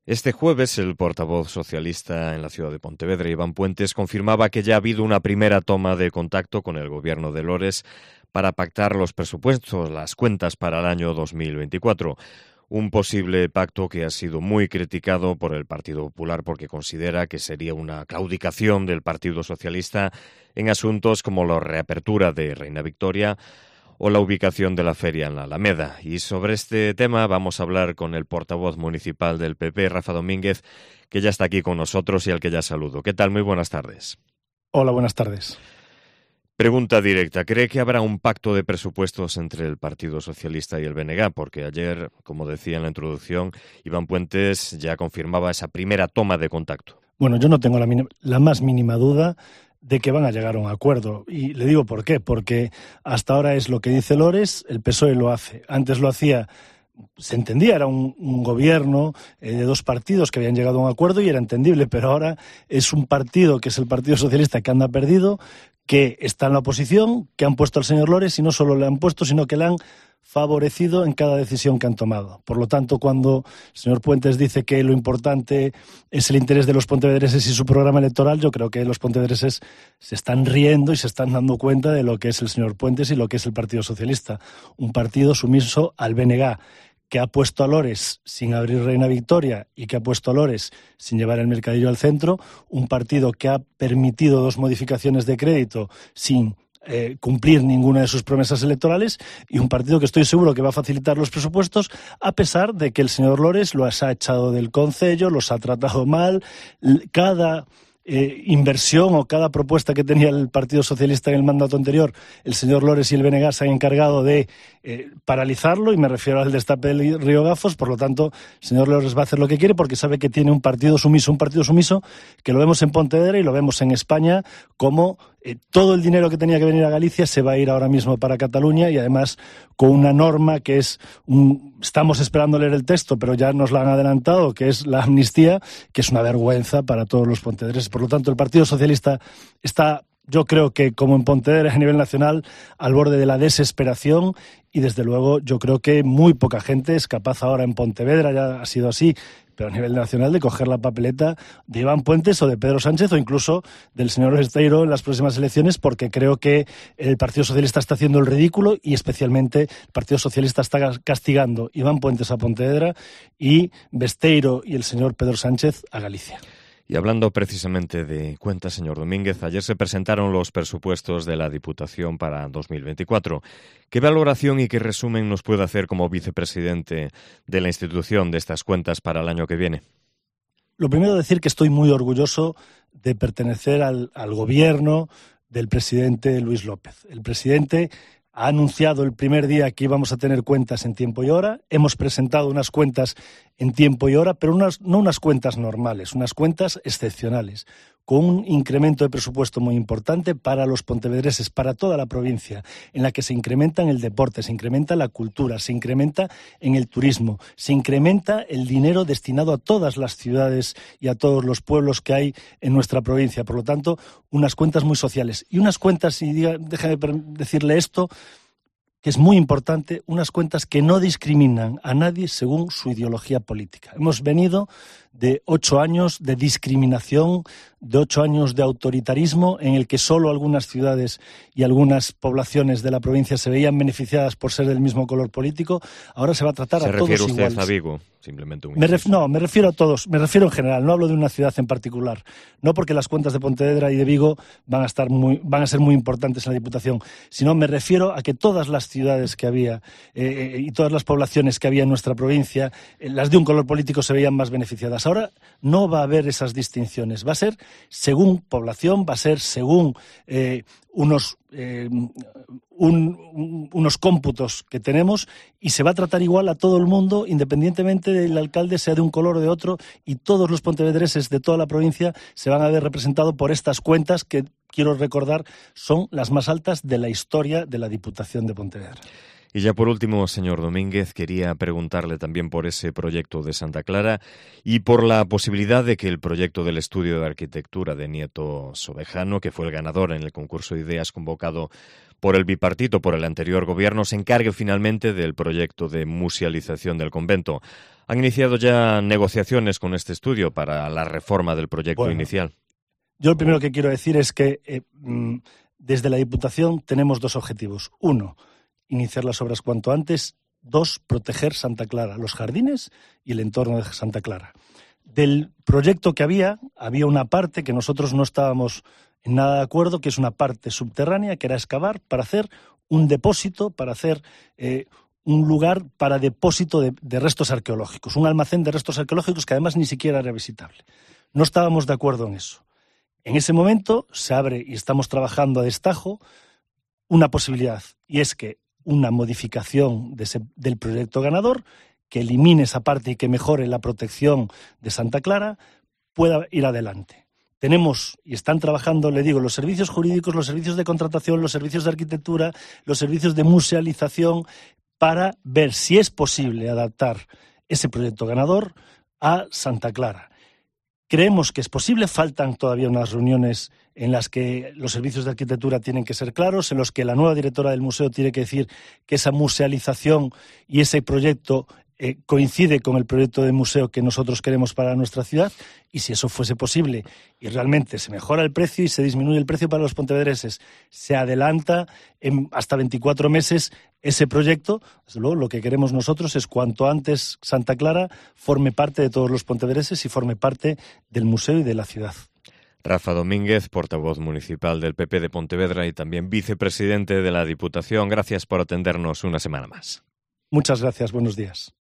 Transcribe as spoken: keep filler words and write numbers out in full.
Este jueves, el portavoz socialista en la ciudad de Pontevedra, Iván Puentes, confirmaba que ya ha habido una primera toma de contacto con el gobierno de Lores para pactar los presupuestos, las cuentas para el año dos mil veinticuatro. Un posible pacto que ha sido muy criticado por el Partido Popular porque considera que sería una claudicación del Partido Socialista en asuntos como la reapertura de Reina Victoria o la ubicación de la feria en la Alameda. Y sobre este tema vamos a hablar con el portavoz municipal del P P, Rafa Domínguez, que ya está aquí con nosotros y al que ya saludo. ¿Qué tal? Muy buenas tardes. Hola, buenas tardes. Pregunta directa. ¿Cree que habrá un pacto de presupuestos entre el Partido Socialista y el B N G? Porque ayer, como decía en la introducción, Iván Puentes ya confirmaba esa primera toma de contacto. Bueno, yo no tengo la, la más mínima duda de que van a llegar a un acuerdo. Y le digo por qué. Porque hasta ahora es lo que dice Lores, el P S O E lo hace. Antes lo hacía, se entendía, era un, un gobierno eh, de dos partidos que habían llegado a un acuerdo y era entendible, pero ahora es un partido, que es el Partido Socialista, que anda perdido, que está en la oposición, que han puesto al señor Lores y no solo le han puesto, sino que le han favorecido en cada decisión que han tomado. Por lo tanto, cuando el señor Puentes dice que lo importante es el interés de los pontevedreses y su programa electoral, yo creo que los pontevedreses se están riendo y se están dando cuenta de lo que es el señor Puentes y lo que es el Partido Socialista. Un partido sumiso al B N G, que ha puesto a Lores sin abrir Reina Victoria y que ha puesto a Lores sin llevar el mercadillo al centro, un partido que ha permitido dos modificaciones de crédito sin eh, cumplir ninguna de sus promesas electorales y un partido que estoy seguro que va a facilitar los presupuestos a pesar de que el señor Lores los ha echado del concello, los ha tratado mal. Cada Eh, inversión o cada propuesta que tenía el Partido Socialista en el mandato anterior, el señor Lores y el B N G se han encargado de eh, paralizarlo, y me refiero al destape del río Gafos. Por lo tanto, el señor Lores va a hacer lo que quiere porque sabe que tiene un partido sumiso, un partido sumiso que lo vemos en Pontevedra y lo vemos en España, como eh, todo el dinero que tenía que venir a Galicia se va a ir ahora mismo para Cataluña, y además con una norma que es, un, estamos esperando leer el texto, pero ya nos la han adelantado, que es la amnistía, que es una vergüenza para todos los pontevedreses. Por lo tanto, el Partido Socialista está, yo creo que como en Pontevedra a nivel nacional, al borde de la desesperación, y desde luego yo creo que muy poca gente es capaz ahora en Pontevedra, ya ha sido así, pero a nivel nacional, de coger la papeleta de Iván Puentes o de Pedro Sánchez o incluso del señor Besteiro en las próximas elecciones, porque creo que el Partido Socialista está haciendo el ridículo y especialmente el Partido Socialista está castigando Iván Puentes a Pontevedra y Besteiro y el señor Pedro Sánchez a Galicia. Y hablando precisamente de cuentas, señor Domínguez, ayer se presentaron los presupuestos de la Diputación para dos mil veinticuatro. ¿Qué valoración y qué resumen nos puede hacer como vicepresidente de la institución de estas cuentas para el año que viene? Lo primero, decir que estoy muy orgulloso de pertenecer al, al gobierno del presidente Luis López. El presidente ha anunciado el primer día que íbamos a tener cuentas en tiempo y hora. Hemos presentado unas cuentas en tiempo y hora, pero unas, no unas cuentas normales, unas cuentas excepcionales, con un incremento de presupuesto muy importante para los pontevedreses, para toda la provincia, en la que se incrementa en el deporte, se incrementa la cultura, se incrementa en el turismo, se incrementa el dinero destinado a todas las ciudades y a todos los pueblos que hay en nuestra provincia. Por lo tanto, unas cuentas muy sociales. Y unas cuentas, y diga, déjame decirle esto, que es muy importante, unas cuentas que no discriminan a nadie según su ideología política. Hemos venido de ocho años de discriminación, de ocho años de autoritarismo, en el que solo algunas ciudades y algunas poblaciones de la provincia se veían beneficiadas por ser del mismo color político. Ahora se va a tratar a todos iguales. ¿Se refiere usted a Vigo? Simplemente un me ref, no, me refiero a todos, me refiero en general, no hablo de una ciudad en particular. No porque las cuentas de Pontevedra y de Vigo van a estar muy, van a ser muy importantes en la Diputación, sino me refiero a que todas las ciudades que había eh, y todas las poblaciones que había en nuestra provincia, eh, las de un color político, se veían más beneficiadas. Ahora no va a haber esas distinciones, va a ser según población, va a ser según eh, unos, eh, un, un, unos cómputos que tenemos, y se va a tratar igual a todo el mundo, independientemente del alcalde sea de un color o de otro, y todos los pontevedreses de toda la provincia se van a ver representados por estas cuentas que, quiero recordar, son las más altas de la historia de la Diputación de Pontevedra. Y ya por último, señor Domínguez, quería preguntarle también por ese proyecto de Santa Clara y por la posibilidad de que el proyecto del estudio de arquitectura de Nieto Sobejano, que fue el ganador en el concurso de ideas convocado por el bipartito, por el anterior gobierno, se encargue finalmente del proyecto de musealización del convento. ¿Han iniciado ya negociaciones con este estudio para la reforma del proyecto bueno, inicial? Yo lo primero que quiero decir es que eh, desde la Diputación tenemos dos objetivos. Uno, iniciar las obras cuanto antes. Dos, proteger Santa Clara, los jardines y el entorno de Santa Clara. Del proyecto que había, había una parte que nosotros no estábamos en nada de acuerdo, que es una parte subterránea, que era excavar para hacer un depósito, para hacer eh, un lugar para depósito de, de restos arqueológicos, un almacén de restos arqueológicos que además ni siquiera era visitable. No estábamos de acuerdo en eso. En ese momento se abre, y estamos trabajando a destajo, una posibilidad, y es que una modificación de ese, del proyecto ganador, que elimine esa parte y que mejore la protección de Santa Clara, pueda ir adelante. Tenemos, y están trabajando, le digo, los servicios jurídicos, los servicios de contratación, los servicios de arquitectura, los servicios de musealización, para ver si es posible adaptar ese proyecto ganador a Santa Clara. Creemos que es posible, faltan todavía unas reuniones en las que los servicios de arquitectura tienen que ser claros, en los que la nueva directora del museo tiene que decir que esa musealización y ese proyecto eh, coincide con el proyecto de museo que nosotros queremos para nuestra ciudad, y si eso fuese posible y realmente se mejora el precio y se disminuye el precio para los pontevedreses, se adelanta en hasta veinticuatro meses ese proyecto. Desde luego, lo que queremos nosotros es cuanto antes Santa Clara forme parte de todos los pontevedreses y forme parte del museo y de la ciudad. Rafa Domínguez, portavoz municipal del P P de Pontevedra y también vicepresidente de la Diputación, gracias por atendernos una semana más. Muchas gracias, buenos días.